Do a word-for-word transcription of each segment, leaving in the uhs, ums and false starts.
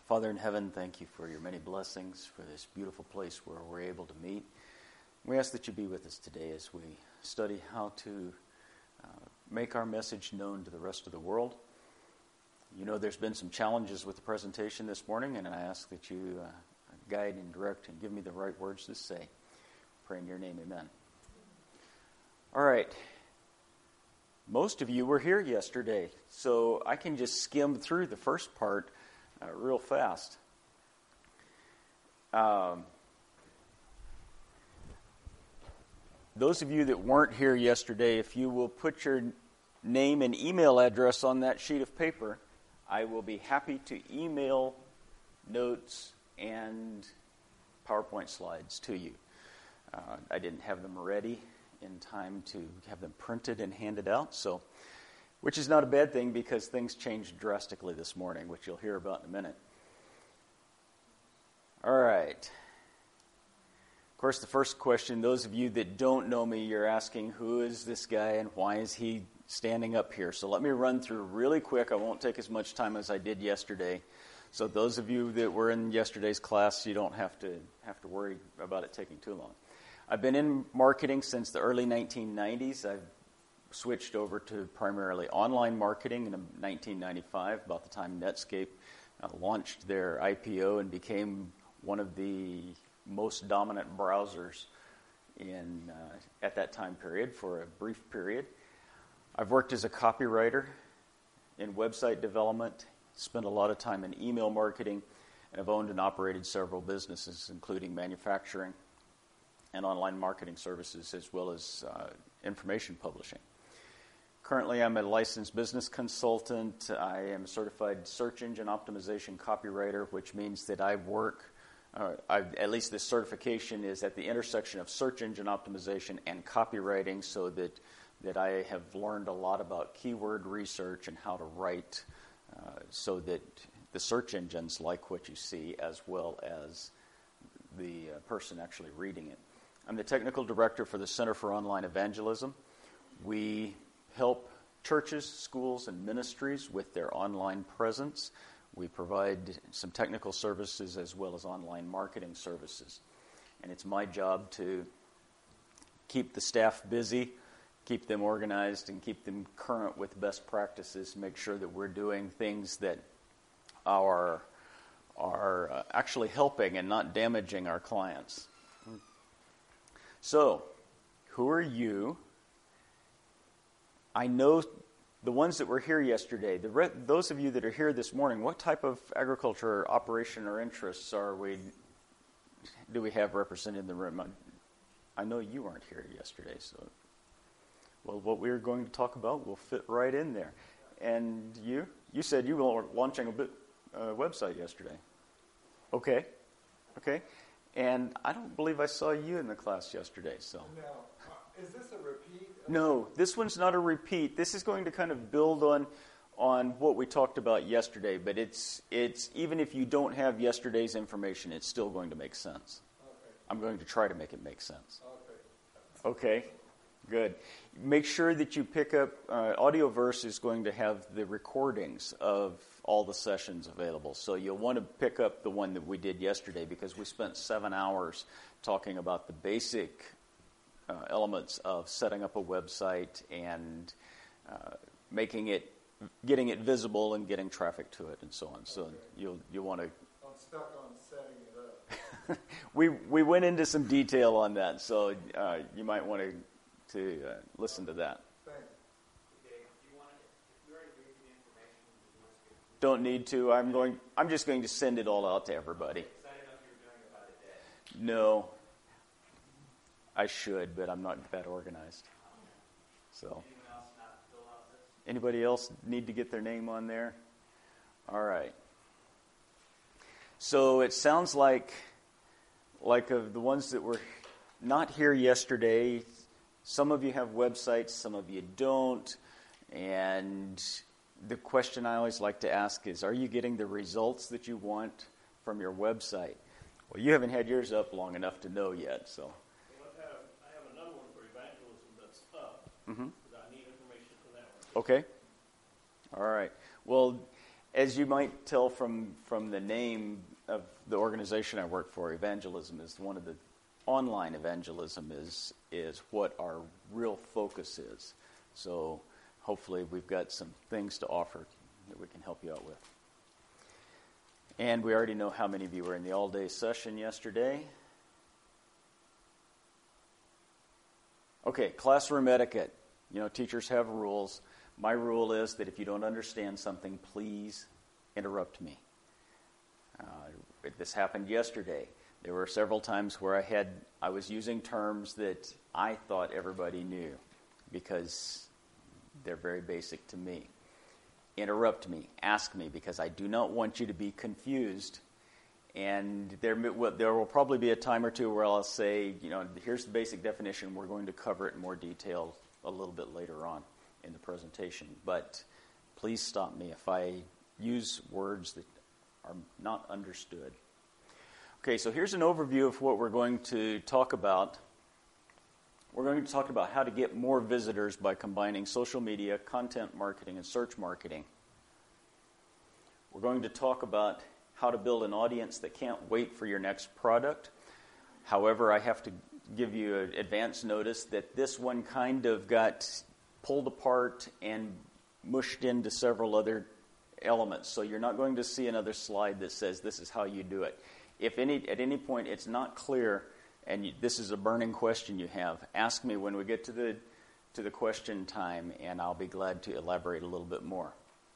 Father in heaven, thank you for your many blessings, for this beautiful place where we're able to meet. We ask that you be with us today as we study how to uh, make our message known to the rest of the world. You know there's been some challenges with the presentation this morning, and I ask that you uh, guide and direct and give me the right words to say. Pray in your name, amen. All right. Most of you were here yesterday, so I can just skim through the first part uh, real fast. Um, those of you that weren't here yesterday, if you will put your name and email address on that sheet of paper, I will be happy to email notes and PowerPoint slides to you. Uh, I didn't have them ready in time to have them printed and handed out, so which is not a bad thing because things changed drastically this morning, which you'll hear about in a minute. All right. Of course, the first question, those of you that don't know me, you're asking, who is this guy and why is he standing up here? So let me run through really quick. I won't take as much time as I did yesterday. So those of you that were in yesterday's class, you don't have to have to worry about it taking too long. I've been in marketing since the early nineteen nineties. I've switched over to primarily online marketing in nineteen ninety-five, about the time Netscape uh, launched their I P O and became one of the most dominant browsers in uh, at that time period for a brief period. I've worked as a copywriter in website development, spent a lot of time in email marketing, and I've owned and operated several businesses, including manufacturing and online marketing services, as well as uh, information publishing. Currently, I'm a licensed business consultant. I am a certified search engine optimization copywriter, which means that I work, uh, I've, at least this certification is at the intersection of search engine optimization and copywriting, so that, that I have learned a lot about keyword research and how to write uh, so that the search engines like what you see as well as the uh, person actually reading it. I'm the technical director for the Center for Online Evangelism. We help churches, schools, and ministries with their online presence. We provide some technical services as well as online marketing services. And it's my job to keep the staff busy, keep them organized, and keep them current with best practices, make sure that we're doing things that are, are uh, actually helping and not damaging our clients. So, who are you? I know the ones that were here yesterday, the re- those of you that are here this morning, what type of agriculture operation or interests are we, do we have represented in the room? I, I know you weren't here yesterday, so, well, what we're going to talk about will fit right in there. And you? You said you were launching a bit, uh, website yesterday. Okay, okay. And I don't believe I saw you in the class yesterday, so. No. Uh, is this a repeat? No, this one's not a repeat. This is going to kind of build on on what we talked about yesterday, but it's it's even if you don't have yesterday's information, it's still going to make sense. Okay. I'm going to try to make it make sense. Okay. Okay, good. Make sure that you pick up, uh, Audioverse is going to have the recordings of all the sessions available. So you'll want to pick up the one that we did yesterday because we spent seven hours talking about the basic uh, elements of setting up a website and uh, making it, getting it visible and getting traffic to it and so on. So okay. you'll you'll want to. I'm stuck on setting it up. we we went into some detail on that, so uh, you might want to to uh, listen to that. Don't need to. I'm going. I'm just going to send it all out to everybody. No, I should, but I'm not that organized. So, anybody else need to get their name on there? All right. So it sounds like, like of the ones that were not here yesterday. Some of you have websites, some of you don't, and the question I always like to ask is, are you getting the results that you want from your website? Well, you haven't had yours up long enough to know yet, so. Well, I have, I have another one for evangelism that's up. Mm-hmm. I need information for that one. Okay. All right. Well, as you might tell from, from the name of the organization I work for, evangelism is one of the online evangelism is is what our real focus is. So hopefully we've got some things to offer that we can help you out with. And we already know how many of you were in the all-day session yesterday. Okay, classroom etiquette. You know, teachers have rules. My rule is that if you don't understand something, please interrupt me. Uh, this happened yesterday. There were several times where I had I was using terms that I thought everybody knew because they're very basic to me. Interrupt me, ask me, because I do not want you to be confused. And there, there will probably be a time or two where I'll say, you know, here's the basic definition. We're going to cover it in more detail a little bit later on in the presentation. But please stop me if I use words that are not understood. Okay, so here's an overview of what we're going to talk about. We're going to talk about how to get more visitors by combining social media, content marketing, and search marketing. We're going to talk about how to build an audience that can't wait for your next product. However, I have to give you an advance notice that this one kind of got pulled apart and mushed into several other elements. So you're not going to see another slide that says this is how you do it. If any at any point it's not clear, and you, this is a burning question you have, ask me when we get to the to the question time, and I'll be glad to elaborate a little bit more.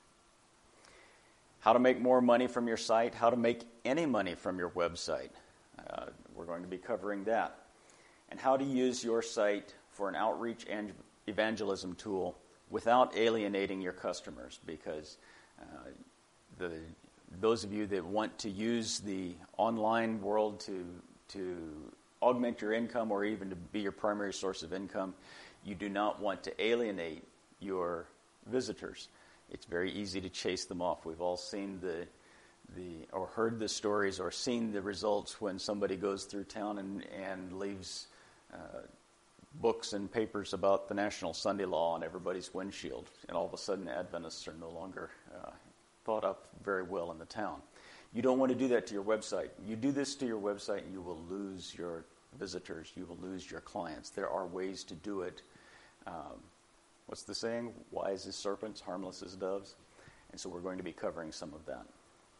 How to make more money from your site, how to make any money from your website. Uh, we're going to be covering that. And how to use your site for an outreach and evangelism tool without alienating your customers, because uh, the those of you that want to use the online world to to augment your income or even to be your primary source of income, you do not want to alienate your visitors. It's very easy to chase them off. We've all seen the the or heard the stories or seen the results when somebody goes through town and, and leaves uh, books and papers about the National Sunday Law on everybody's windshield, and all of a sudden Adventists are no longer uh, thought up very well in the town. You don't want to do that to your website. You do this to your website and you will lose your visitors. You will lose your clients. There are ways to do it. Um, what's the saying? Wise as serpents, harmless as doves. And so we're going to be covering some of that.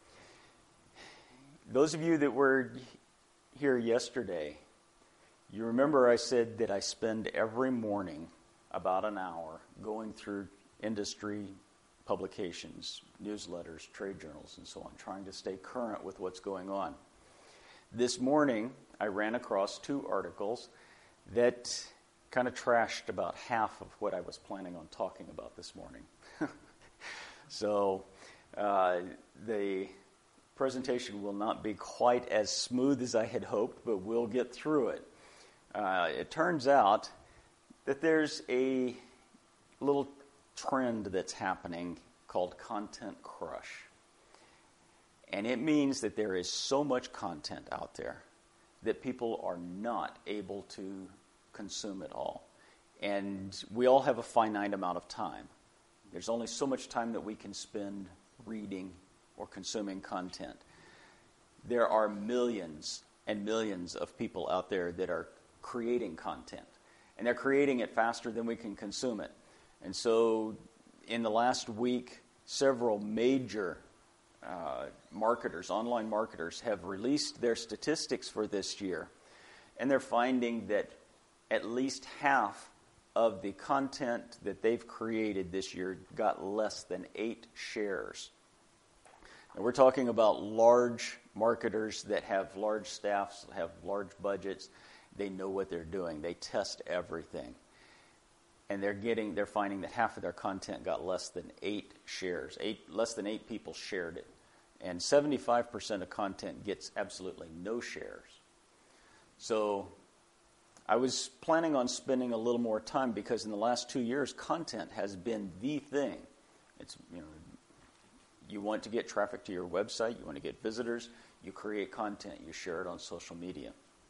Those of you that were here yesterday, you remember I said that I spend every morning about an hour going through industry publications, newsletters, trade journals, and so on, trying to stay current with what's going on. This morning, I ran across two articles that kind of trashed about half of what I was planning on talking about this morning. So uh, the presentation will not be quite as smooth as I had hoped, but we'll get through it. Uh, it turns out that there's a little trend that's happening called content crush. And it means that there is so much content out there that people are not able to consume it all. And we all have a finite amount of time. There's only so much time that we can spend reading or consuming content. There are millions and millions of people out there that are creating content. And they're creating it faster than we can consume it. And so in the last week, several major uh, marketers, online marketers, have released their statistics for this year. And they're finding that at least half of the content that they've created this year got less than eight shares. And we're talking about large marketers that have large staffs, have large budgets. They know what they're doing. They test everything. And they're getting, they're finding that half of their content got less than eight shares. Eight, less than eight people shared it. And seventy-five percent of content gets absolutely no shares. So I was planning on spending a little more time because in the last two years, content has been the thing. It's, you know, you want to get traffic to your website, you want to get visitors, you create content, you share it on social media.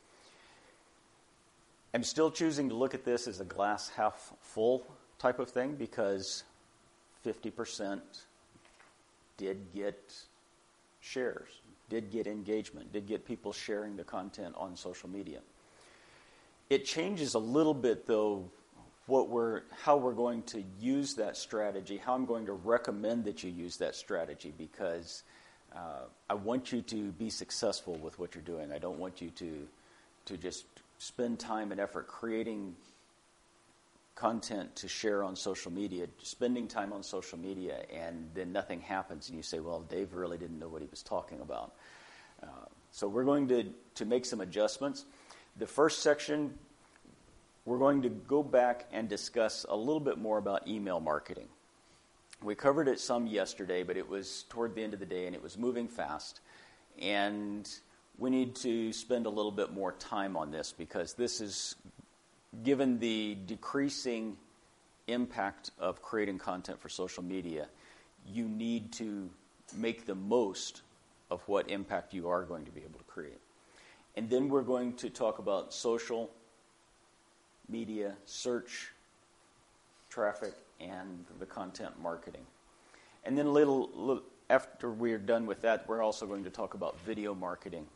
I'm still choosing to look at this as a glass half full type of thing because fifty percent did get shares, did get engagement, did get people sharing the content on social media. It changes a little bit, though, what we're, how we're going to use that strategy, how I'm going to recommend that you use that strategy, because uh, I want you to be successful with what you're doing. I don't want you to to just spend time and effort creating content to share on social media, spending time on social media, and then nothing happens, and you say, well, Dave really didn't know what he was talking about. Uh, so we're going to, to make some adjustments. The first section, we're going to go back and discuss a little bit more about email marketing. We covered it some yesterday, but it was toward the end of the day, and it was moving fast. And we need to spend a little bit more time on this, because this is, given the decreasing impact of creating content for social media, you need to make the most of what impact you are going to be able to create. And then we're going to talk about social media, search, traffic, and the content marketing. And then a little, little after we're done with that, we're also going to talk about video marketing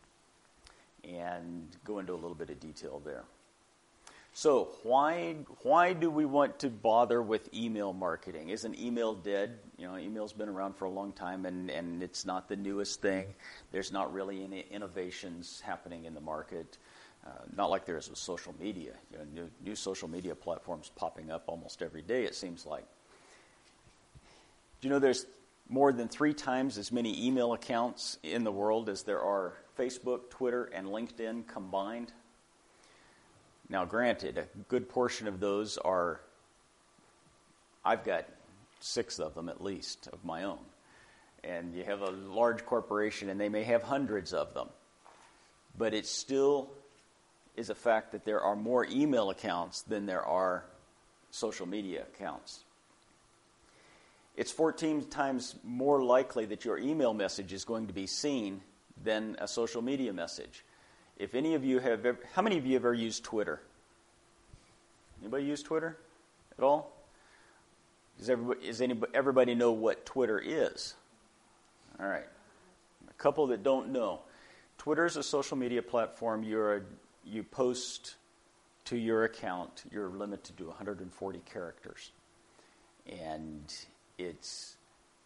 and go into a little bit of detail there. So why why do we want to bother with email marketing? Isn't email dead? You know, email's been around for a long time, and, and it's not the newest thing. There's not really any innovations happening in the market. Uh, not like there is with social media. You know, new, new social media platforms popping up almost every day, it seems like. Do you know there's more than three times as many email accounts in the world as there are Facebook, Twitter, and LinkedIn combined? Now, granted, a good portion of those are, I've got six of them at least of my own. And you have a large corporation and they may have hundreds of them. But it still is a fact that there are more email accounts than there are social media accounts. It's fourteen times more likely that your email message is going to be seen than a social media message. If any of you have ever, how many of you have ever used Twitter? Anybody use Twitter at all? Does everybody, does anybody, everybody know what Twitter is? All right. A couple that don't know. Twitter is a social media platform. You're a, you post to your account. You're limited to one hundred forty characters. And it's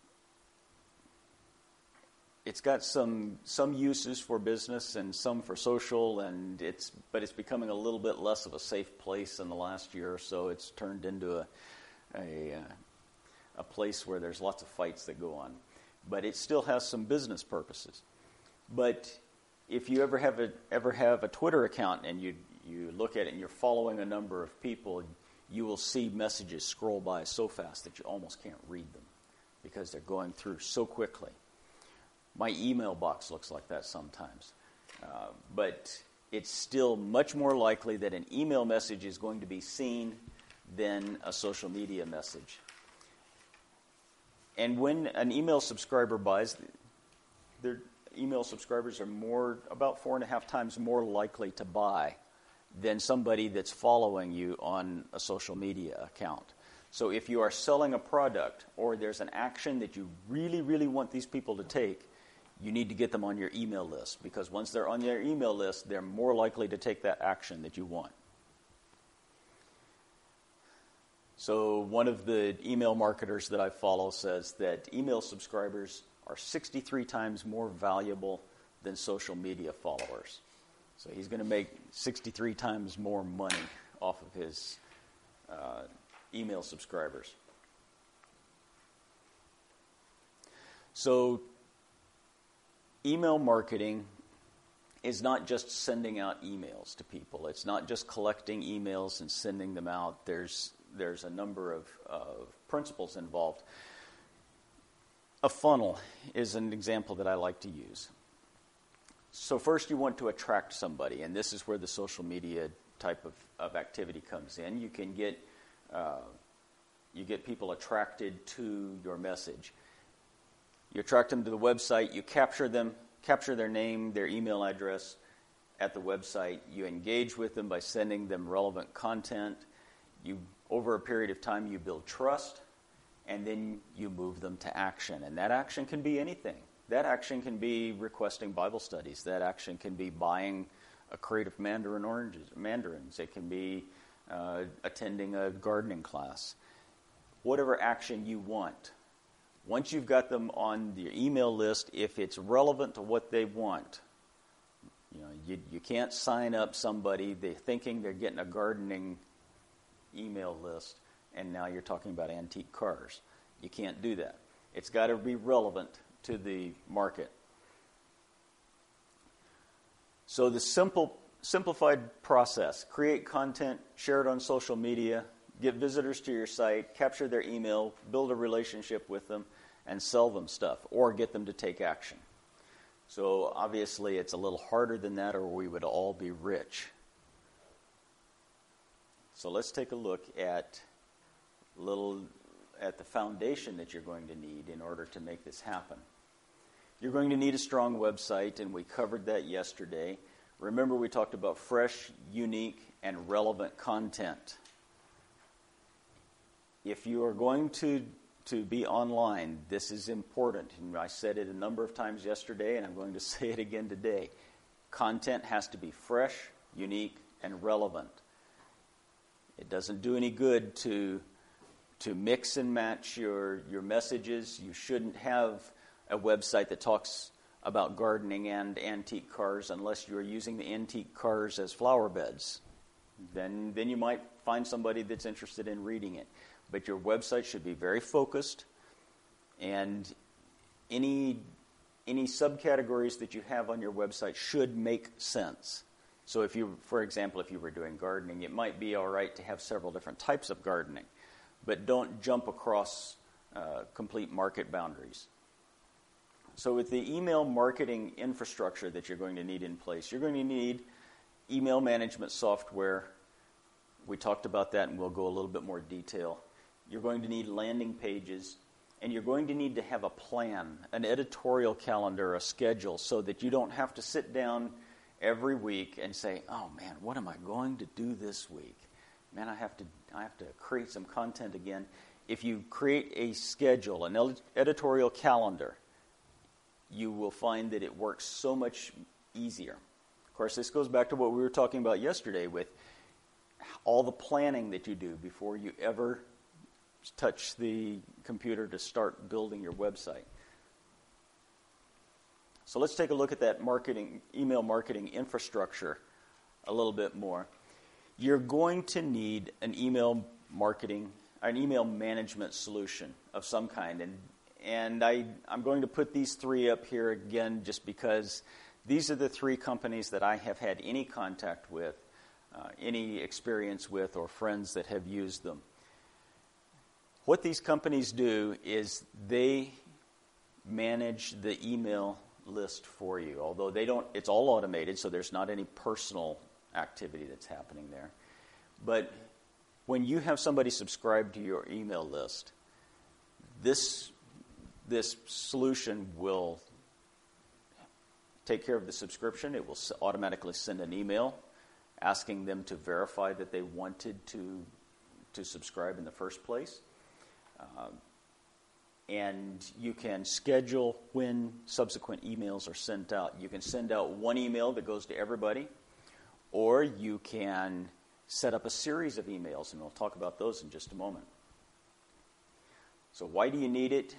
it's got some some uses for business and some for social, and it's but it's becoming a little bit less of a safe place in the last year or so. It's turned into a a, a place where there's lots of fights that go on, but it still has some business purposes. But if you ever have a ever have a Twitter account and you you look at it and you're following a number of people, you will see messages scroll by so fast that you almost can't read them because they're going through so quickly. My email box looks like that sometimes. Uh, but it's still much more likely that an email message is going to be seen than a social media message. And when an email subscriber buys, their email subscribers are more about four and a half times more likely to buy than somebody that's following you on a social media account. So if you are selling a product or there's an action that you really, really want these people to take, you need to get them on your email list, because once they're on your email list, they're more likely to take that action that you want. So one of the email marketers that I follow says that email subscribers are sixty-three times more valuable than social media followers. So he's going to make sixty-three times more money off of his uh, email subscribers. So email marketing is not just sending out emails to people. It's not just collecting emails and sending them out. There's there's a number of, of principles involved. A funnel is an example that I like to use. So first you want to attract somebody, and this is where the social media type of, of activity comes in. You can get uh, you get people attracted to your message. You attract them to the website, you capture them, capture their name, their email address at the website. You engage with them by sending them relevant content. You, over a period of time, you build trust, and then you move them to action. And that action can be anything. That action can be requesting Bible studies. That action can be buying a crate of mandarin oranges, mandarins. It can be uh, attending a gardening class. Whatever action you want. Once you've got them on your email list, if it's relevant to what they want, you know, you, you can't sign up somebody, they're thinking they're getting a gardening email list, and now you're talking about antique cars. You can't do that. It's got to be relevant to the market. So the simple, simplified process: create content, share it on social media, get visitors to your site, capture their email, build a relationship with them, and sell them stuff, or get them to take action. So obviously it's a little harder than that, or we would all be rich. So let's take a look at little at the foundation that you're going to need in order to make this happen. You're going to need a strong website, and we covered that yesterday. Remember, we talked about fresh, unique, and relevant content. If you are going to, to be online, this is important. And I said it a number of times yesterday, and I'm going to say it again today. Content has to be fresh, unique, and relevant. It doesn't do any good to, to mix and match your, your messages. You shouldn't have a website that talks about gardening and antique cars unless you're using the antique cars as flower beds. Then, then you might find somebody that's interested in reading it. But your website should be very focused, and any any subcategories that you have on your website should make sense. So if you, for example, if you were doing gardening, it might be all right to have several different types of gardening, but don't jump across uh, complete market boundaries. So with the email marketing infrastructure that you're going to need in place, you're going to need email management software. We talked about that, and we'll go a little bit more detail. You're going to need landing pages, and you're going to need to have a plan, an editorial calendar, a schedule, so that you don't have to sit down every week and say, oh man, what am I going to do this week? Man, I have to I have to create some content again. If you create a schedule, an editorial calendar, you will find that it works so much easier. Of course, this goes back to what we were talking about yesterday with all the planning that you do before you ever touch the computer to start building your website. So let's take a look at that marketing, email marketing infrastructure a little bit more. You're going to need an email marketing, an email management solution of some kind. And and I, I'm going to put these three up here again just because these are the three companies that I have had any contact with, uh, any experience with, or friends that have used them. What these companies do is they manage the email list for you. Although they don't, it's all automated, so there's not any personal activity that's happening there. But when you have somebody subscribe to your email list, this this solution will take care of the subscription. It will automatically send an email asking them to verify that they wanted to to subscribe in the first place. Uh, and you can schedule when subsequent emails are sent out. You can send out one email that goes to everybody, or you can set up a series of emails, and we'll talk about those in just a moment. So why do you need it?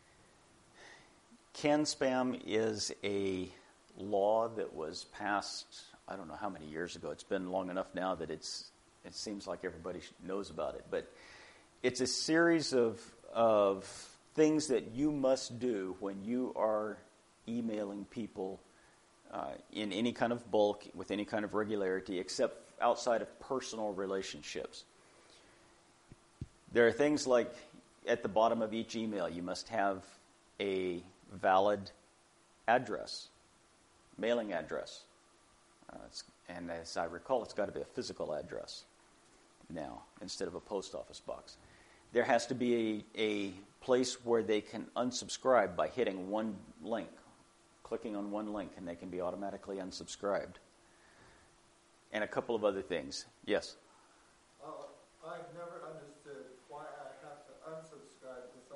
CAN-SPAM is a law that was passed, I don't know how many years ago. It's been long enough now that it's it seems like everybody knows about it. But it's a series of of things that you must do when you are emailing people uh, in any kind of bulk, with any kind of regularity, except outside of personal relationships. There are things like at the bottom of each email, you must have a valid address, mailing address. Uh, it's, and as I recall, it's got to be a physical address now instead of a post office box. There has to be a, a place where they can unsubscribe by hitting one link, clicking on one link, and they can be automatically unsubscribed. And a couple of other things. Yes? Uh, I've never understood why I have to unsubscribe to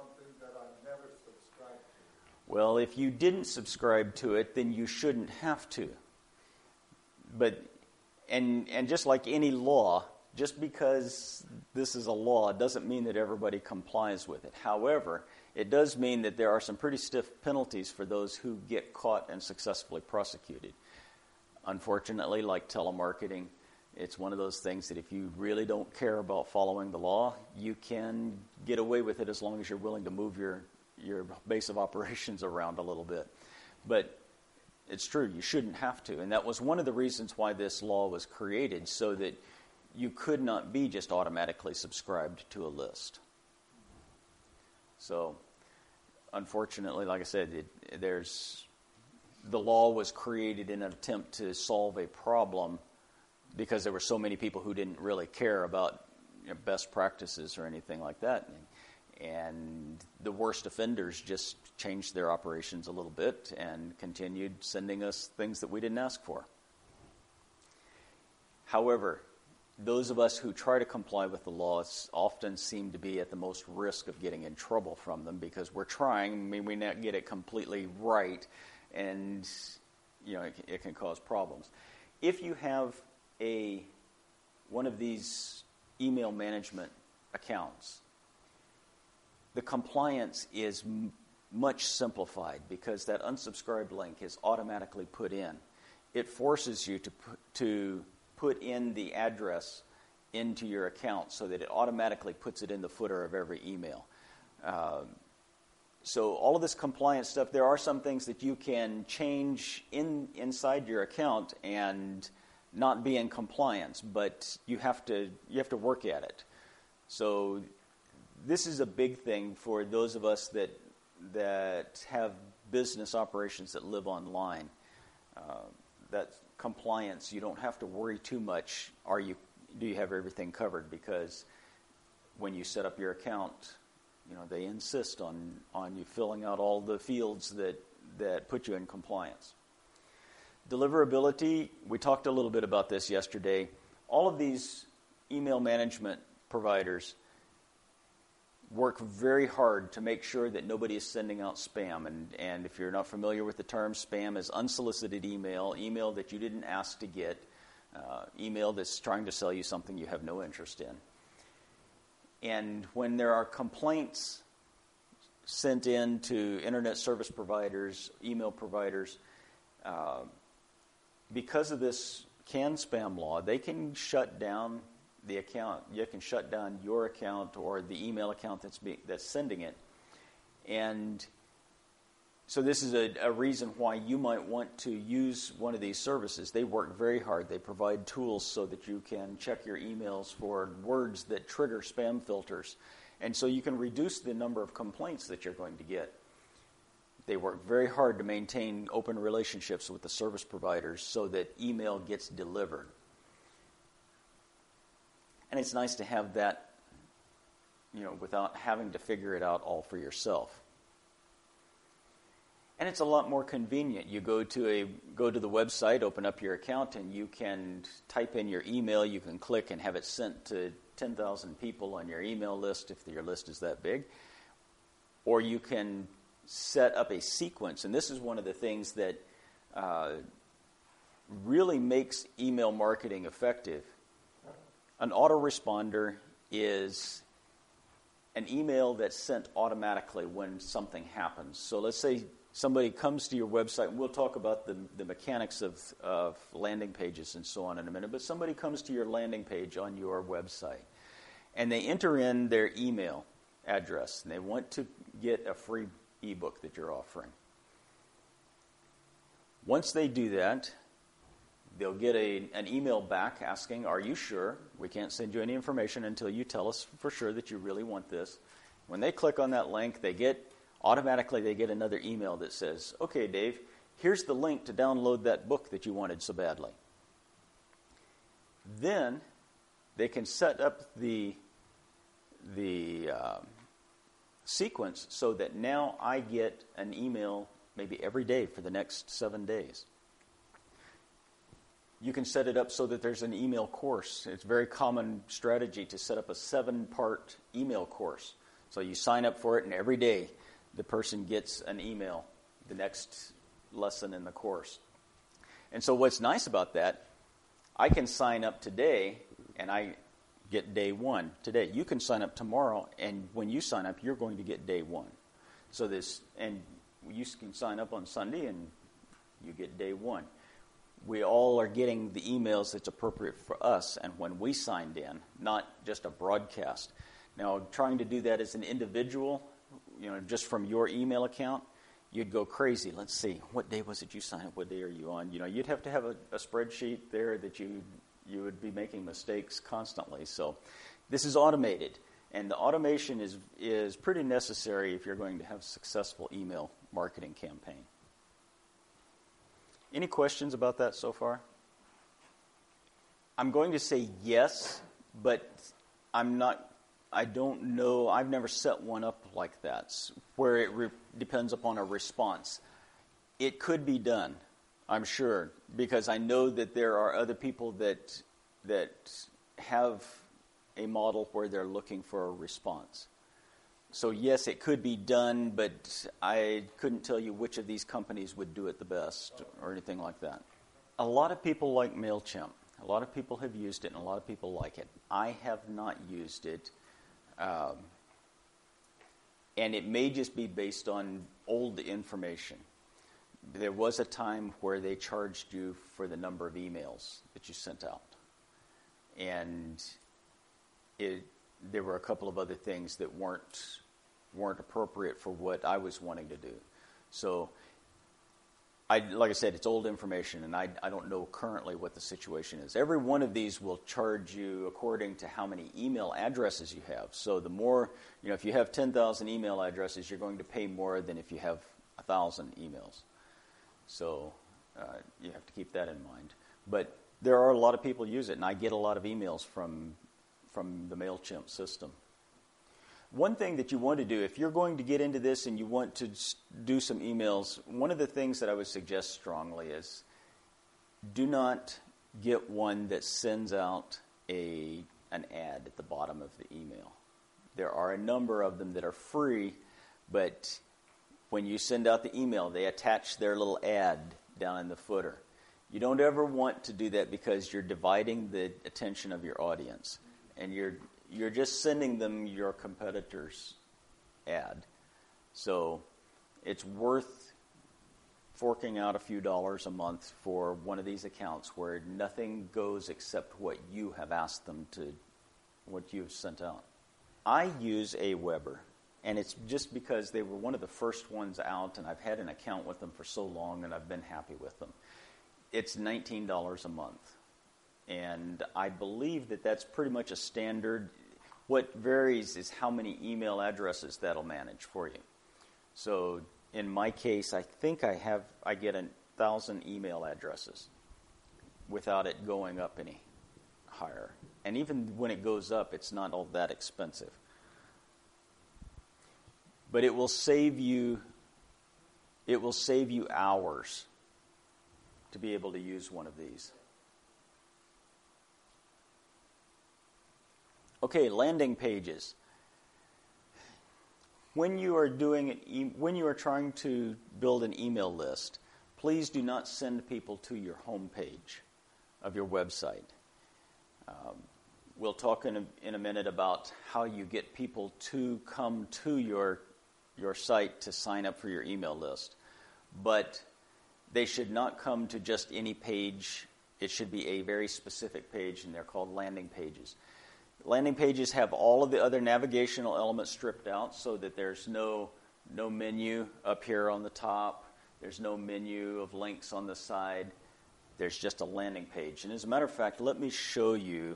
Well, if you didn't subscribe to it, then you shouldn't have to. But and and just like any law, just because this is a law doesn't mean that everybody complies with it. However, it does mean that there are some pretty stiff penalties for those who get caught and successfully prosecuted. Unfortunately, like telemarketing, it's one of those things that if you really don't care about following the law, you can get away with it as long as you're willing to move your, your base of operations around a little bit. But it's true, you shouldn't have to. And that was one of the reasons why this law was created, so that you could not be just automatically subscribed to a list. So, unfortunately, like I said, it, there's the law was created in an attempt to solve a problem because there were so many people who didn't really care about, you know, best practices or anything like that. And, and the worst offenders just changed their operations a little bit and continued sending us things that we didn't ask for. Not those of us who try to comply with the laws often seem to be at the most risk of getting in trouble from them, because we're trying, we may not get it completely right, and you know it, it can cause problems. If you have a one of these email management accounts, the compliance is m- much simplified because that unsubscribe link is automatically put in. It forces you to put, to put in the address into your account so that it automatically puts it in the footer of every email. Uh, so all of this compliance stuff, there are some things that you can change in inside your account and not be in compliance, but you have to you have to work at it. So this is a big thing for those of us that that have business operations that live online. Uh, that compliance, you don't have to worry too much. Are you do you have everything covered? Because when you set up your account, you know they insist on on you filling out all the fields that that put you in compliance. Deliverability, we talked a little bit about this yesterday. All of these email management providers work very hard to make sure that nobody is sending out spam. And, and if you're not familiar with the term, spam is unsolicited email, email that you didn't ask to get, uh, email that's trying to sell you something you have no interest in. And when there are complaints sent in to internet service providers, email providers, uh, because of this CAN spam law, they can shut down the account. You can shut down your account or the email account that's be, that's sending it. And so this is a, a reason why you might want to use one of these services. They work very hard. They provide tools so that you can check your emails for words that trigger spam filters. And so you can reduce the number of complaints that you're going to get. They work very hard to maintain open relationships with the service providers so that email gets delivered. And it's nice to have that, you know, without having to figure it out all for yourself. And it's a lot more convenient. You go to a go to the website, open up your account, and you can type in your email. You can click and have it sent to ten thousand people on your email list if your list is that big. Or you can set up a sequence, and this is one of the things that uh, really makes email marketing effective. An autoresponder is an email that's sent automatically when something happens. So let's say somebody comes to your website, and we'll talk about the, the mechanics of, of landing pages and so on in a minute, but somebody comes to your landing page on your website, and they enter in their email address, and they want to get a free ebook that you're offering. Once they do that, they'll get a, an email back asking, are you sure? We can't send you any information until you tell us for sure that you really want this. When they click on that link, they get automatically they get another email that says, okay, Dave, here's the link to download that book that you wanted so badly. Then they can set up the the um, sequence so that now I get an email maybe every day for the next seven days. You can set it up so that there's an email course. It's a very common strategy to set up a seven-part email course. So you sign up for it, and every day the person gets an email the next lesson in the course. And so what's nice about that, I can sign up today and I get day one today. You can sign up tomorrow, and when you sign up, you're going to get day one. So this, and you can sign up on Sunday and you get day one. We all are getting the emails that's appropriate for us and when we signed in, not just a broadcast. Now, trying to do that as an individual, you know, just from your email account, you'd go crazy. Let's see, what day was it you signed up? What day are you on? You know, you'd have to have a, a spreadsheet there that you you would be making mistakes constantly. So this is automated, and the automation is is pretty necessary if you're going to have a successful email marketing campaign. Any questions about that so far? I'm going to say yes, but I'm not, I don't know, I've never set one up like that, where it re- depends upon a response. It could be done, I'm sure, because I know that there are other people that that have a model where they're looking for a response. So yes, it could be done, but I couldn't tell you which of these companies would do it the best or anything like that. A lot of people like MailChimp. A lot of people have used it, and a lot of people like it. I have not used it, um, and it may just be based on old information. There was a time where they charged you for the number of emails that you sent out, and it there were a couple of other things that weren't weren't appropriate for what I was wanting to do. So, I like I said, it's old information, and I, I don't know currently what the situation is. Every one of these will charge you according to how many email addresses you have. So the more, you know, if you have ten thousand email addresses, you're going to pay more than if you have one thousand emails. So uh, you have to keep that in mind. But there are a lot of people who use it, and I get a lot of emails from from the MailChimp system. One thing that you want to do, if you're going to get into this and you want to do some emails, one of the things that I would suggest strongly is do not get one that sends out a an ad at the bottom of the email. There are a number of them that are free, but when you send out the email, they attach their little ad down in the footer. You don't ever want to do that because you're dividing the attention of your audience. And you're you're just sending them your competitor's ad. So it's worth forking out a few dollars a month for one of these accounts where nothing goes except what you have asked them to, what you've sent out. I use Aweber, and it's just because they were one of the first ones out, and I've had an account with them for so long, and I've been happy with them. It's nineteen dollars a month. And I believe that that's pretty much a standard. What varies is how many email addresses that'll manage for you. So in my case, I think I have I get a thousand email addresses without it going up any higher. And even when it goes up, it's not all that expensive. But it will save you it will save you hours to be able to use one of these. Okay, landing pages. When you are doing an e- when you are trying to build an email list, please do not send people to your home page of your website. Um, we'll talk in a, in a minute about how you get people to come to your your site to sign up for your email list. But they should not come to just any page. It should be a very specific page, and they're called landing pages. Landing pages have all of the other navigational elements stripped out so that there's no no menu up here on the top. There's no menu of links on the side. There's just a landing page. And as a matter of fact, let me show you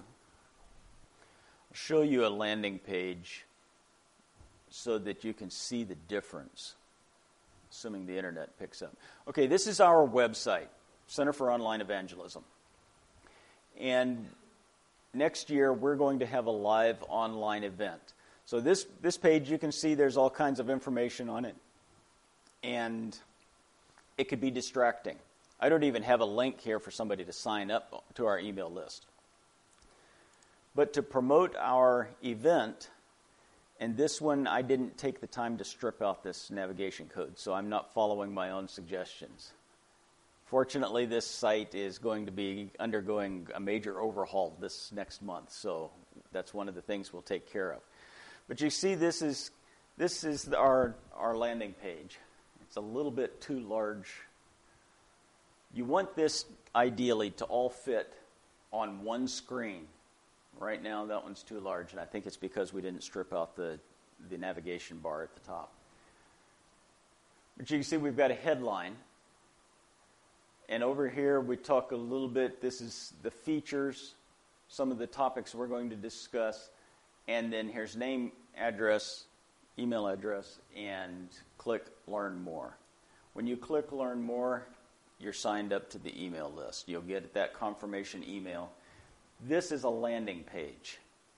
show you a landing page so that you can see the difference, assuming the internet picks up. Okay, this is our website, Center for Online Evangelism. And next year, we're going to have a live online event. So this, this page, you can see there's all kinds of information on it. And it could be distracting. I don't even have a link here for somebody to sign up to our email list. But to promote our event And this one, I didn't take the time to strip out this navigation code, so I'm not following my own suggestions. Fortunately, this site is going to be undergoing a major overhaul this next month, so that's one of the things we'll take care of. But you see, this is this is our our landing page. It's a little bit too large. You want this ideally to all fit on one screen. Right now, that one's too large, and I think it's because we didn't strip out the, the navigation bar at the top. But you can see we've got a headline. And over here, we talk a little bit, this is the features, some of the topics we're going to discuss. And then here's name, address, email address, and click Learn More. When you click Learn More, you're signed up to the email list. You'll get that confirmation email. This is a landing page.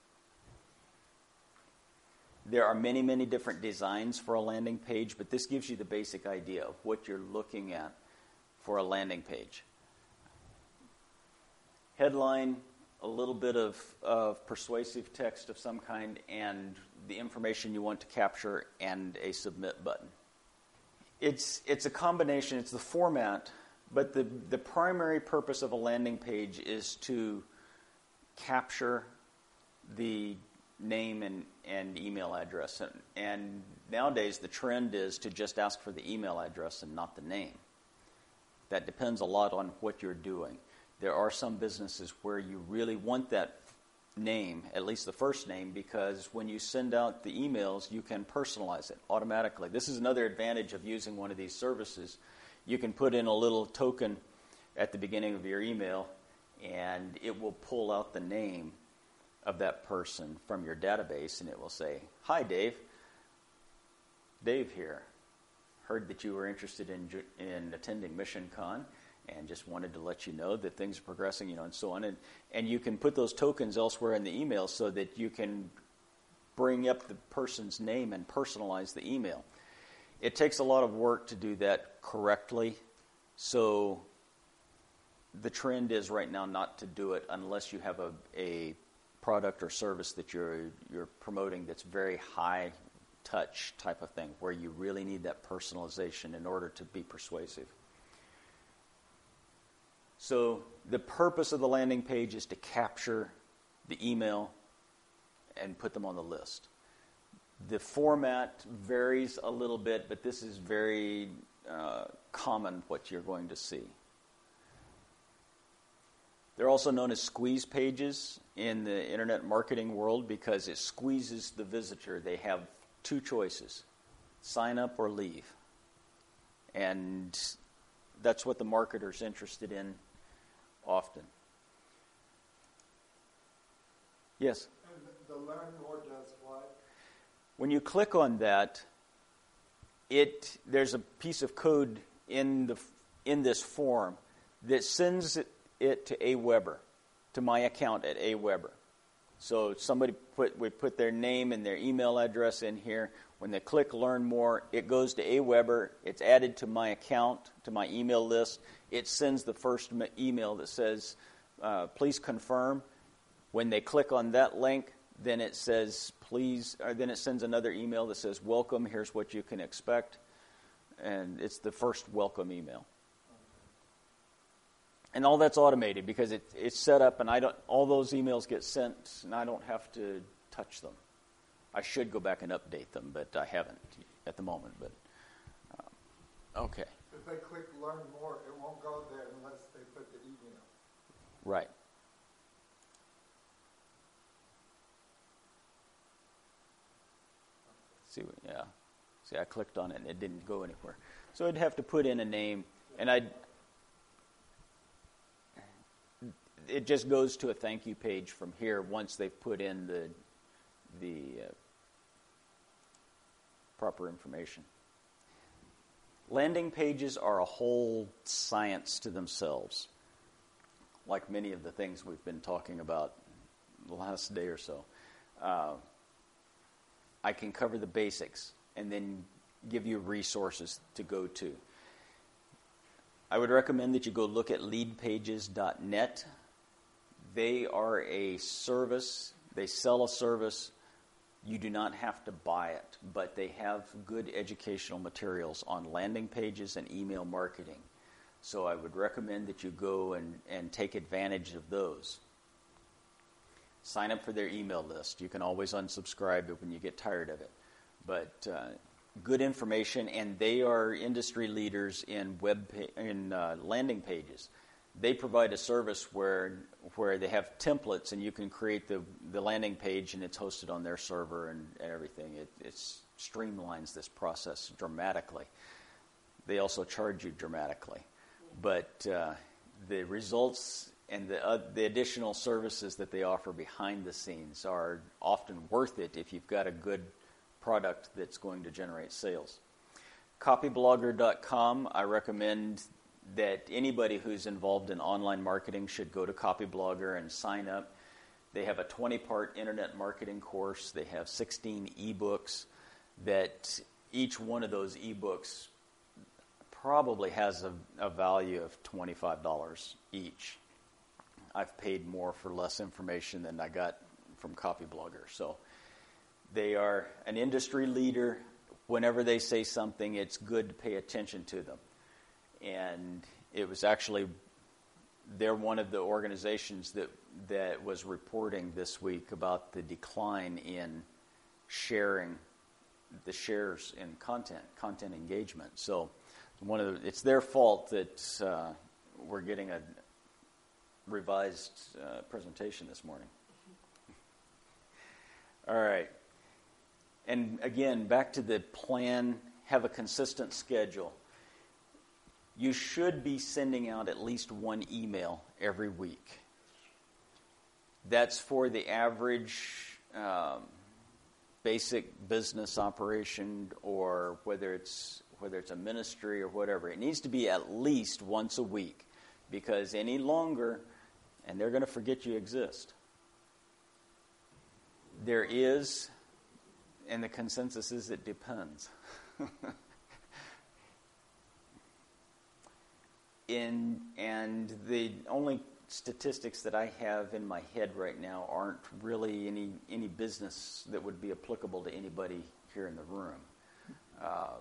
There are many, many different designs for a landing page, but this gives you the basic idea of what you're looking at for a landing page. Headline, a little bit of, of persuasive text of some kind, and the information you want to capture, and a submit button. It's it's a combination, it's the format, but the, the primary purpose of a landing page is to capture the name and, and email address. And, and nowadays the trend is to just ask for the email address and not the name. That depends a lot on what you're doing. There are some businesses where you really want that name, at least the first name, because when you send out the emails, you can personalize it automatically. This is another advantage of using one of these services. You can put in a little token at the beginning of your email, and it will pull out the name of that person from your database, and it will say, "Hi, Dave. Dave here. Heard that you were interested in in attending MissionCon, and just wanted to let you know that things are progressing, you know, and so on." And, and you can put those tokens elsewhere in the email so that you can bring up the person's name and personalize the email. It takes a lot of work to do that correctly, so the trend is right now not to do it unless you have a, a product or service that you're you're promoting that's very high touch type of thing, where you really need that personalization in order to be persuasive. So the purpose of the landing page is to capture the email and put them on the list. The format varies a little bit, but this is very uh, common what you're going to see. They're also known as squeeze pages in the internet marketing world because it squeezes the visitor. They have two choices: sign up or leave. And that's what the marketer's interested in often. Yes? And the Learn More does what? When you click on that, it there's a piece of code in the in this form that sends it, it to Aweber, to my account at Aweber. So somebody put we put their name and their email address in here. When they click Learn More, it goes to Aweber. It's added to my account, to my email list. It sends the first email that says, uh, please confirm. When they click on that link, then it says, please, or then it sends another email that says, welcome, here's what you can expect. And it's the first welcome email. And all that's automated because it, it's set up, and I don't. All those emails get sent, and I don't have to touch them. I should go back and update them, but I haven't at the moment. But um, okay, If they click Learn More, it won't go there unless they put the email. right. See, yeah. See, I clicked on it, and it didn't go anywhere. So I'd have to put in a name, and I'd. It just goes to a thank you page from here once they've put in the the uh, proper information. Landing pages are a whole science to themselves, like many of the things we've been talking about the last day or so. Uh, I can cover the basics and then give you resources to go to. I would recommend that you go look at lead pages dot net. They are a service. They sell a service You do not have to buy it, but they have good educational materials on landing pages and email marketing. So I would recommend that you go and, and take advantage of those. Sign up for their email list. You can always unsubscribe when you get tired of it. But uh, good information, and they are industry leaders in web pa- in uh, landing pages. They provide a service where where they have templates, and you can create the, the landing page, and it's hosted on their server and, and everything. It it's streamlines this process dramatically. They also charge you dramatically. But uh, the results and the, uh, the additional services that they offer behind the scenes are often worth it if you've got a good product that's going to generate sales. Copyblogger dot com, I recommend that anybody who's involved in online marketing should go to Copyblogger and sign up. They have a twenty-part internet marketing course. They have sixteen ebooks that each one of those ebooks probably has a, a value of twenty-five dollars each. I've paid more for less information than I got from Copyblogger. So they are an industry leader. Whenever they say something, it's good to pay attention to them. And it was actually, they're one of the organizations that that was reporting this week about the decline in sharing, the shares in content, content engagement. So one of the, it's their fault that uh, we're getting a revised uh, presentation this morning. All right. And again, back to the plan, have a consistent schedule. You should be sending out at least one email every week. That's for the average um, basic business operation, or whether it's whether it's a ministry or whatever. It needs to be at least once a week, because any longer, and they're going to forget you exist. There is, and the consensus is it depends. In, and the only statistics that I have in my head right now aren't really any, any business that would be applicable to anybody here in the room. Um,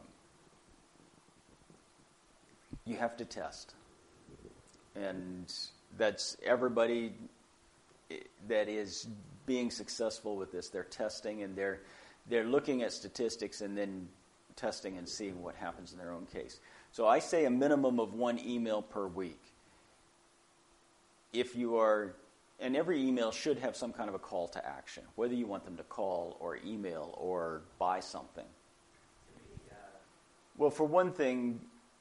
you have to test. And that's everybody that is being successful with this. They're testing, and they're they're looking at statistics and then testing and seeing what happens in their own case. So I say a minimum of one email per week. If you are, and every email should have some kind of a call to action, whether you want them to call or email or buy something. Well, for one thing,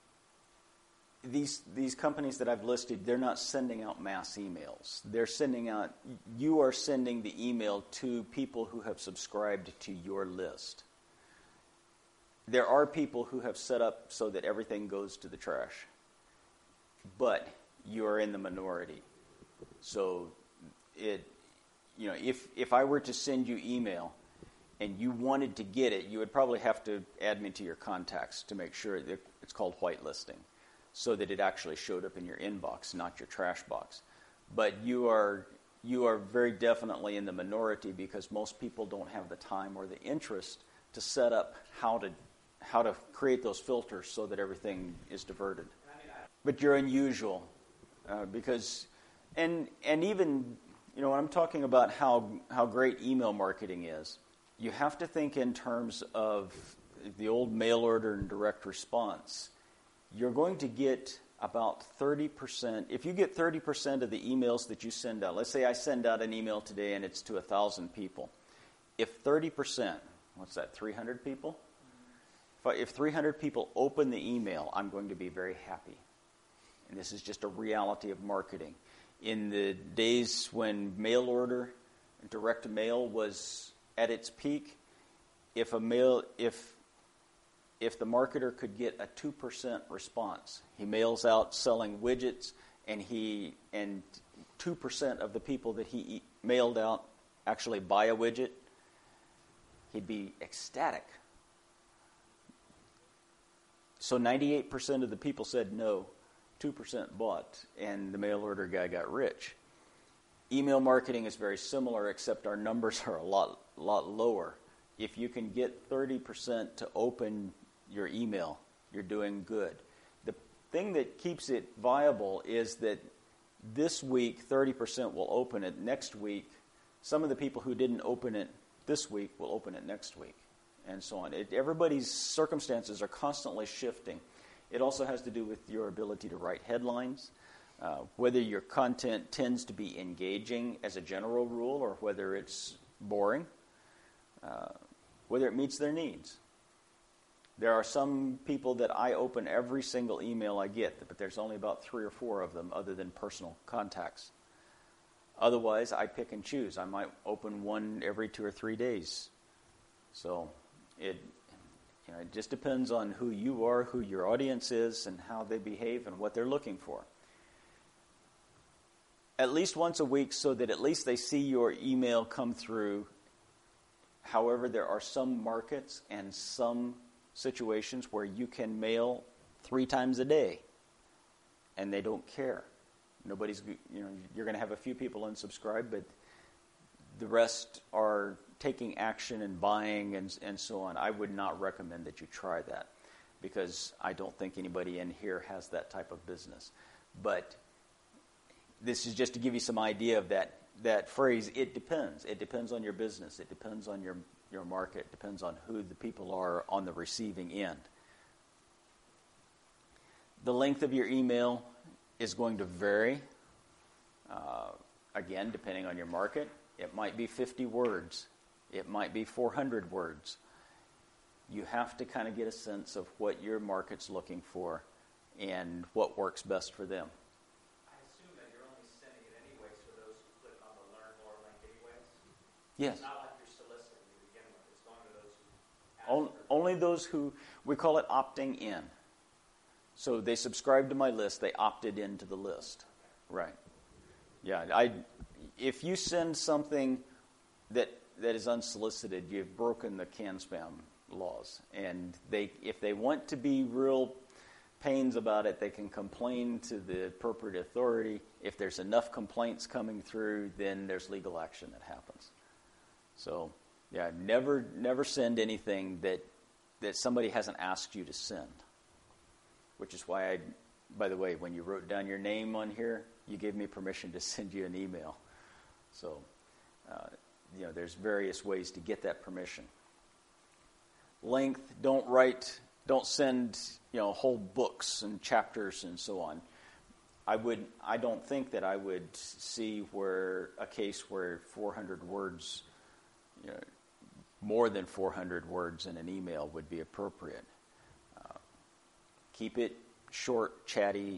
these these companies that I've listed, they're not sending out mass emails. They're sending out, you are sending the email to people who have subscribed to your list. There are people who have set up so that everything goes to the trash, but you are in the minority. So, it, you know, if if I were to send you email and you wanted to get it, you would probably have to add me to your contacts to make sure that it's called whitelisting, so that it actually showed up in your inbox, not your trash box. But you are you are very definitely in the minority, because most people don't have the time or the interest to set up how to how to create those filters so that everything is diverted. But you're unusual, uh, because, and and even, you know, when I'm talking about how how great email marketing is, you have to think in terms of the old mail order and direct response. You're going to get about thirty percent. If you get thirty percent of the emails that you send out, let's say I send out an email today and it's to one thousand people. If thirty percent, what's that, three hundred people? If three hundred people open the email, I'm going to be very happy. And this is just a reality of marketing. In the days when mail order, direct mail was at its peak, if a mail, if if the marketer could get a two percent response, he mails out selling widgets, and he and two percent of the people that he mailed out actually buy a widget, he'd be ecstatic. So ninety-eight percent of the people said no, two percent bought, and the mail order guy got rich. Email marketing is very similar, except our numbers are a lot lot lower. If you can get thirty percent to open your email, you're doing good. The thing that keeps it viable is that this week, thirty percent will open it. Next week, some of the people who didn't open it this week will open it next week, and so on. It, everybody's circumstances are constantly shifting. It also has to do with your ability to write headlines, uh, whether your content tends to be engaging as a general rule or whether it's boring, uh, whether it meets their needs. There are some people that I open every single email I get, but there's only about three or four of them other than personal contacts. Otherwise, I pick and choose. I might open one every two or three days. So it, you know, it just depends on who you are, who your audience is, and how they behave and what they're looking for. At least once a week so that at least they see your email come through. However, there are some markets and some situations where you can mail three times a day, and they don't care. Nobody's, you know, you're going to have a few people unsubscribe, but the rest are taking action and buying and and so on. I would not recommend that you try that because I don't think anybody in here has that type of business. But this is just to give you some idea of that that phrase. It depends. It depends on your business. It depends on your your market. It depends on who the people are on the receiving end. The length of your email is going to vary. Uh, again, depending on your market, it might be fifty words. It might be four hundred words. You have to kind of get a sense of what your market's looking for and what works best for them. I assume that you're only sending it anyways for those who click on the Learn More link anyways? Yes. It's not like you're soliciting to begin with. It's going to those who ask On, for only those who, we call it opting in. So they subscribed to my list, they opted into the list. Right. Yeah, I, if you send something that that is unsolicited, you've broken the can spam laws. And they, if they want to be real pains about it, they can complain to the appropriate authority. If there's enough complaints coming through, then there's legal action that happens. So, yeah, never never send anything that that somebody hasn't asked you to send. Which is why I, by the way, when you wrote down your name on here, you gave me permission to send you an email. So, uh, you know, there's various ways to get that permission. Length, don't write, don't send, you know, whole books and chapters and so on. I would, I don't think that I would see where a case where four hundred words, you know, more than four hundred words in an email would be appropriate. Uh, keep it short, chatty.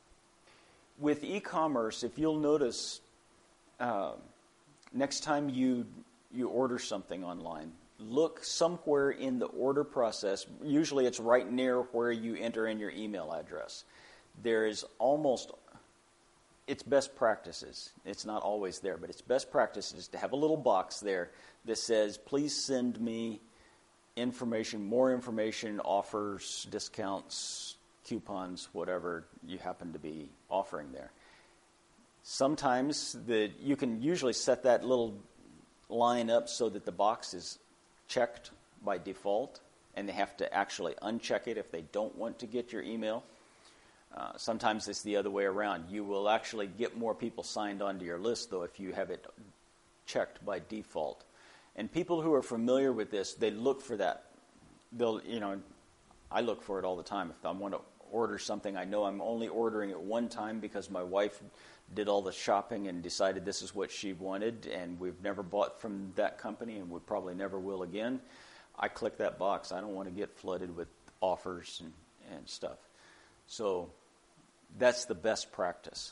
With e-commerce, if you'll notice, uh, next time you you order something online, look somewhere in the order process. Usually it's right near where you enter in your email address. There is almost, it's best practices. It's not always there, but it's best practices to have a little box there that says, please send me information, more information, offers, discounts, coupons, whatever you happen to be offering there. Sometimes the, you can usually set that little line up so that the box is checked by default, and they have to actually uncheck it if they don't want to get your email. Uh, sometimes it's the other way around. You will actually get more people signed onto your list, though, if you have it checked by default. And people who are familiar with this, they look for that. They'll, you know, I look for it all the time. If I want to order something, I know I'm only ordering it one time because my wife did all the shopping and decided this is what she wanted, and we've never bought from that company, and we probably never will again. I click that box. I don't want to get flooded with offers and, and stuff. So that's the best practice.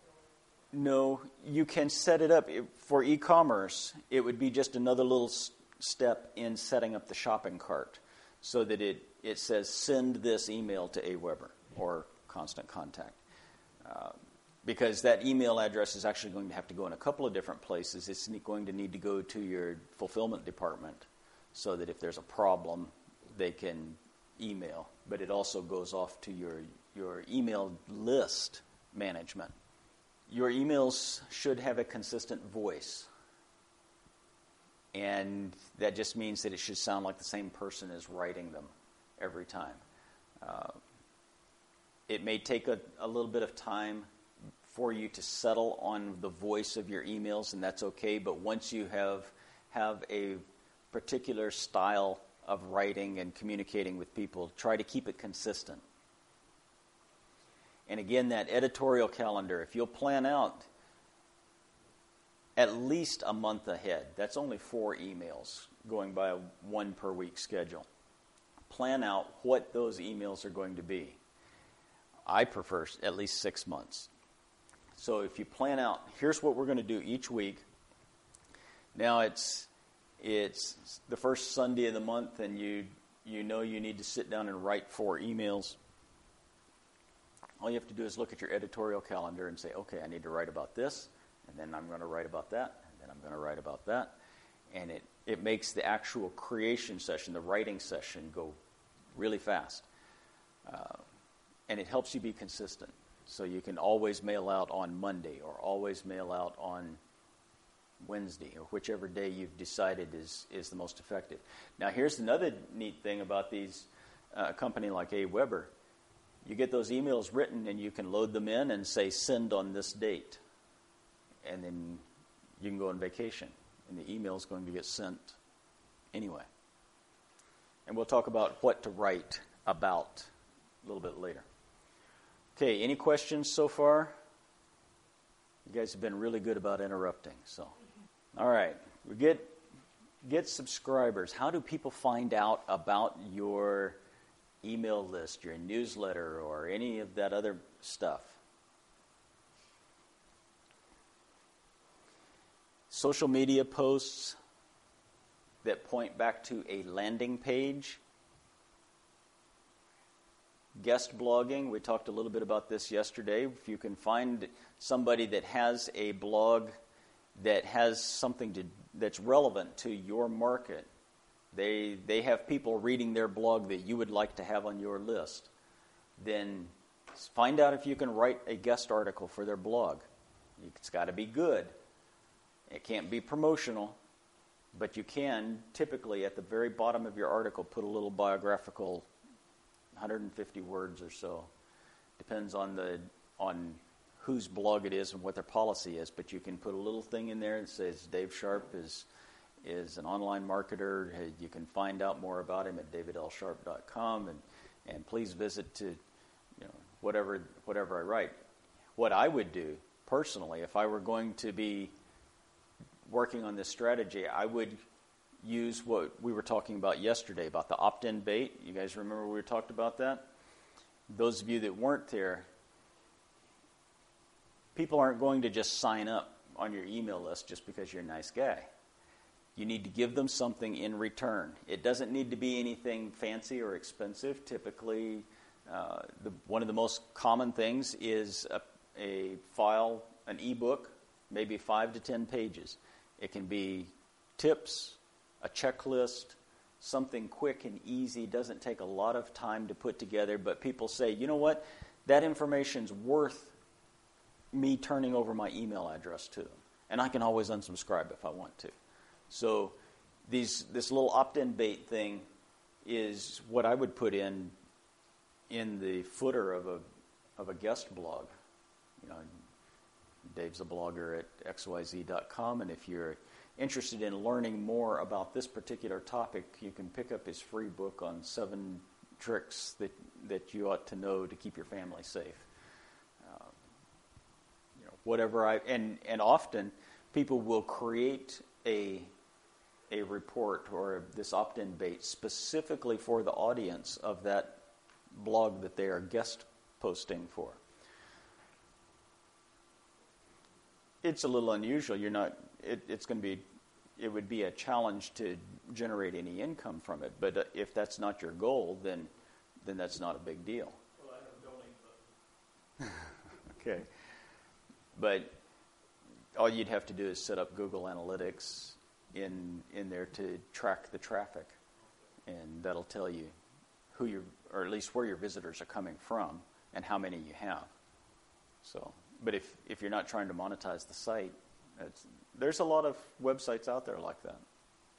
No, you can set it up. For e-commerce, it would be just another little s- step in setting up the shopping cart so that it, it says, send this email to AWeber or Constant Contact. Uh, because that email address is actually going to have to go in a couple of different places. It's going to need to go to your fulfillment department so that if there's a problem, they can email. But it also goes off to your, your email list management. Your emails should have a consistent voice. and that just means that it should sound like the same person is writing them every time. Uh, it may take a, a little bit of time for you to settle on the voice of your emails, and that's okay, but once you have have a particular style of writing and communicating with people, try to keep it consistent. And again, that editorial calendar, if you'll plan out at least a month ahead, that's only four emails going by a one per week schedule. Plan out what those emails are going to be. I prefer at least six months. So if you plan out, here's what we're going to do each week. Now it's it's the first Sunday of the month, and you you know you need to sit down and write four emails. All you have to do is look at your editorial calendar and say, okay, I need to write about this, and then I'm going to write about that, and then I'm going to write about that. And it, it makes the actual creation session, the writing session, go really fast. Uh, and it helps you be consistent. So you can always mail out on Monday or always mail out on Wednesday or whichever day you've decided is, is the most effective. Now here's another neat thing about these, uh, a company like AWeber. You get those emails written and you can load them in and say send on this date. And then you can go on vacation and the email is going to get sent anyway. And we'll talk about what to write about a little bit later. Okay, any questions so far? You guys have been really good about interrupting. So, all right, we get get subscribers. How do people find out about your email list, your newsletter, or any of that other stuff? Social media posts that point back to a landing page. Guest blogging, we talked a little bit about this yesterday. If you can find somebody that has a blog that has something to, that's relevant to your market, they they have people reading their blog that you would like to have on your list, then find out if you can write a guest article for their blog. It's got to be good. It can't be promotional, but you can typically at the very bottom of your article put a little biographical one hundred fifty words or so. Depends on the on whose blog it is and what their policy is, but you can put a little thing in there that says Dave Sharp is is an online marketer. You can find out more about him at david l sharp dot com, and and please visit to you know whatever whatever I write. What I would do personally, if I were going to be working on this strategy, I would use what we were talking about yesterday about the opt-in bait. You guys remember we talked about that? Those of you that weren't there, people aren't going to just sign up on your email list just because you're a nice guy. You need to give them something in return. It doesn't need to be anything fancy or expensive. Typically, uh, the, one of the most common things is a, a file, an ebook, maybe five to ten pages. It can be tips, a checklist, something quick and easy, doesn't take a lot of time to put together, but people say, you know what, that information's worth me turning over my email address to them. And I can always unsubscribe if I want to. So these this little opt-in bait thing is what I would put in in the footer of a of a guest blog. You know, Dave's a blogger at x y z dot com, and if you're interested in learning more about this particular topic, you can pick up his free book on seven tricks that, that you ought to know to keep your family safe. Uh, you know, whatever I and and often people will create a a report or this opt-in bait specifically for the audience of that blog that they are guest posting for. It's a little unusual. You're not. It, it's going to be. It would be a challenge to generate any income from it. But uh, if that's not your goal, then then that's not a big deal. Well, I have a donate button. Okay. But all you'd have to do is set up Google Analytics in in there to track the traffic, and that'll tell you who your or at least where your visitors are coming from and how many you have. So. But if, if you're not trying to monetize the site, it's, there's a lot of websites out there like that.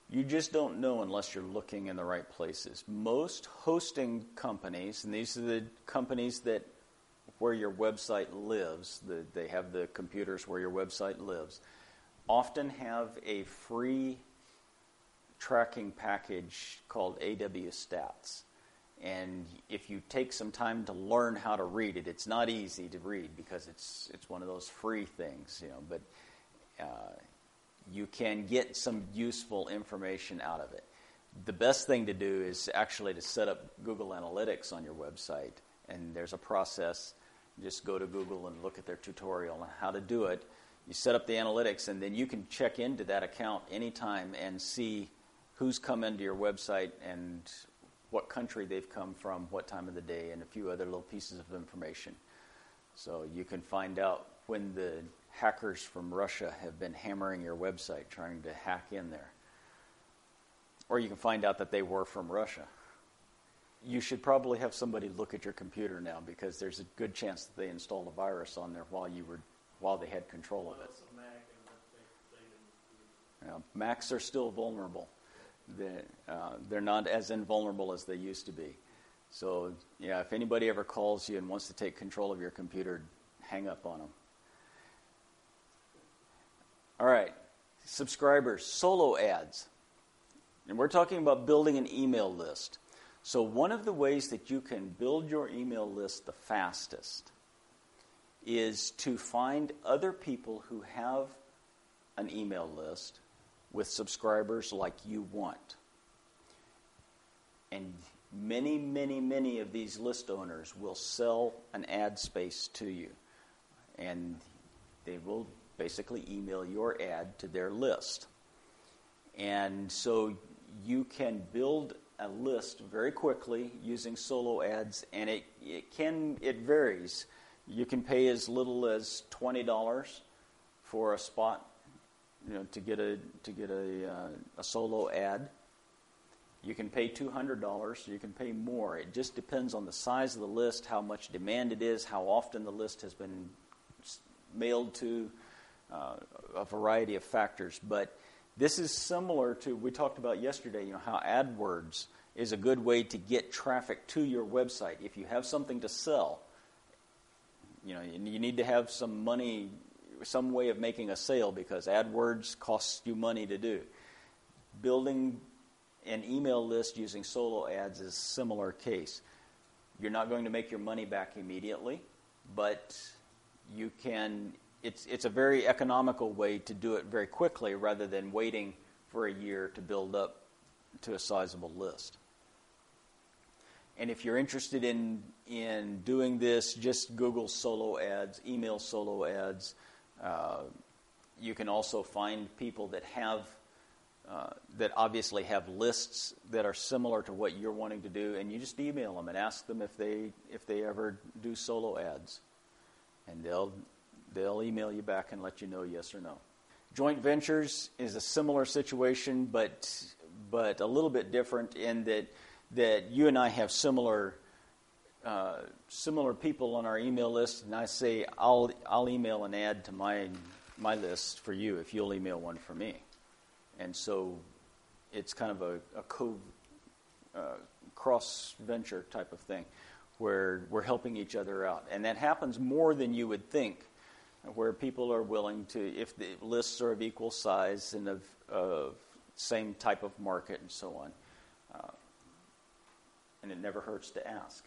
You just don't know unless you're looking in the right places. Most hosting companies, and these are the companies that where your website lives, the, they have the computers where your website lives, often have a free tracking package called A W Stats. And if you take some time to learn how to read it, it's not easy to read because it's it's one of those free things, you know, but uh, you can get some useful information out of it. The best thing to do is actually to set up Google Analytics on your website, and there's a process. Just go to Google and look at their tutorial on how to do it. You set up the analytics, and then you can check into that account anytime and see who's come into your website and what country they've come from, what time of the day, and a few other little pieces of information. So you can find out when the hackers from Russia have been hammering your website, trying to hack in there. Or you can find out that they were from Russia. You should probably have somebody look at your computer now because there's a good chance that they installed a virus on there while you were while they had control of it. Well, it's a Mac, and they, they didn't do it. You know, Macs are still vulnerable. They're, uh, they're not as invulnerable as they used to be. So, yeah, if anybody ever calls you and wants to take control of your computer, hang up on them. All right, subscribers, solo ads. And we're talking about building an email list. So one of the ways that you can build your email list the fastest is to find other people who have an email list with subscribers like you want. And many, many, many of these list owners will sell an ad space to you. And they will basically email your ad to their list. And so you can build a list very quickly using solo ads, and it, it can it varies. You can pay as little as twenty dollars for a spot, you know, to get a to get a uh, a solo ad. You can pay two hundred dollars. You can pay more. It just depends on the size of the list, how much demand it is, how often the list has been mailed to, uh, a variety of factors. But this is similar to, we talked about yesterday, you know, how AdWords is a good way to get traffic to your website. If you have something to sell, you know, you need to have some money, some way of making a sale because AdWords costs you money to do. Building an email list using solo ads is a similar case. You're not going to make your money back immediately, but you can. It's it's a very economical way to do it very quickly rather than waiting for a year to build up to a sizable list. And if you're interested in in doing this, just Google solo ads, email solo ads. Uh, you can also find people that have uh, that obviously have lists that are similar to what you're wanting to do, and you just email them and ask them if they if they ever do solo ads, and they'll. They'll email you back and let you know yes or no. Joint ventures is a similar situation, but but a little bit different in that that you and I have similar uh, similar people on our email list, and I say I'll I'll email an ad to my my list for you if you'll email one for me, and so it's kind of a, a co uh, cross venture type of thing where we're helping each other out, and that happens more than you would think. Where people are willing to, if the lists are of equal size and of, of same type of market and so on. Uh, and it never hurts to ask.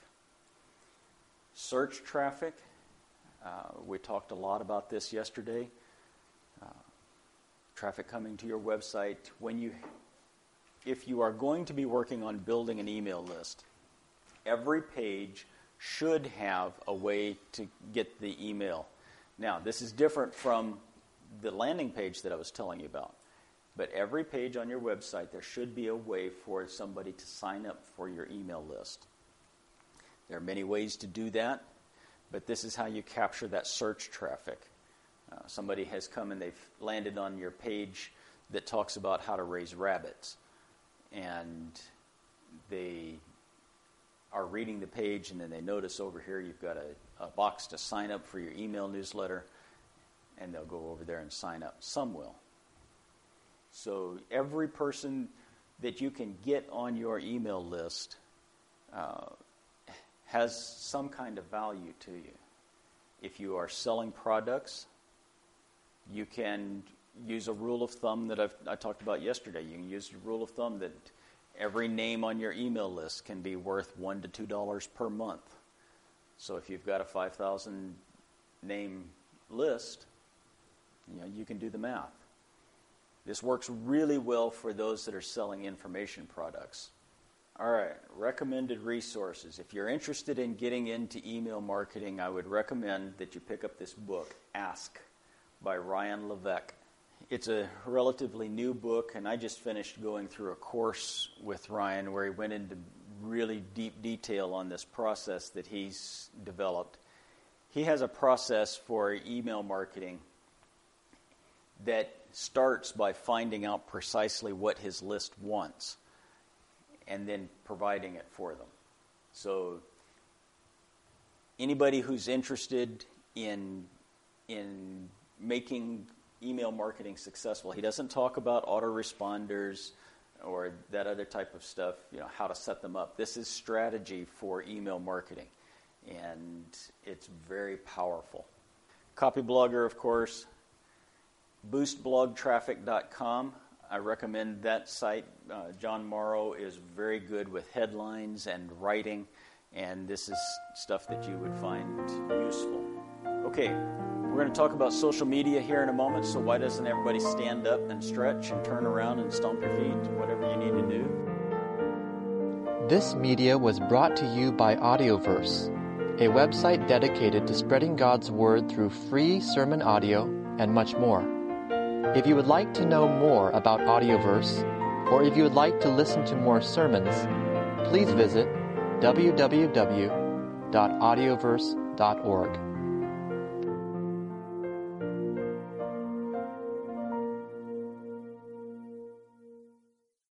Search traffic. Uh, we talked a lot about this yesterday. Uh, traffic coming to your website. When you, if you are going to be working on building an email list, every page should have a way to get the email. Now, this is different from the landing page that I was telling you about. But every page on your website, there should be a way for somebody to sign up for your email list. There are many ways to do that, but this is how you capture that search traffic. Uh, somebody has come and they've landed on your page that talks about how to raise rabbits. And they are reading the page, and then they notice over here you've got a, a box to sign up for your email newsletter, and they'll go over there and sign up. Some will. So every person that you can get on your email list uh, has some kind of value to you. If you are selling products, you can use a rule of thumb that I've, I talked about yesterday. You can use a rule of thumb that every name on your email list can be worth one to two dollars per month. So if you've got a five thousand name list, you know, you can do the math. This works really well for those that are selling information products. All right, recommended resources. If you're interested in getting into email marketing, I would recommend that you pick up this book, Ask, by Ryan Levesque. It's a relatively new book, and I just finished going through a course with Ryan where he went into really deep detail on this process that he's developed. He has a process for email marketing that starts by finding out precisely what his list wants and then providing it for them. So anybody who's interested in in making email marketing successful, he doesn't talk about autoresponders or that other type of stuff, you know, how to set them up. This is strategy for email marketing, and it's very powerful. Copyblogger, of course, boost blog traffic dot com. I recommend that site. Uh, John Morrow is very good with headlines and writing, and this is stuff that you would find useful. Okay, we're going to talk about social media here in a moment, so why doesn't everybody stand up and stretch and turn around and stomp your feet, whatever you need to do. This media was brought to you by Audioverse, a website dedicated to spreading God's Word through free sermon audio and much more. If you would like to know more about Audioverse, or if you would like to listen to more sermons, please visit w w w dot audioverse dot org.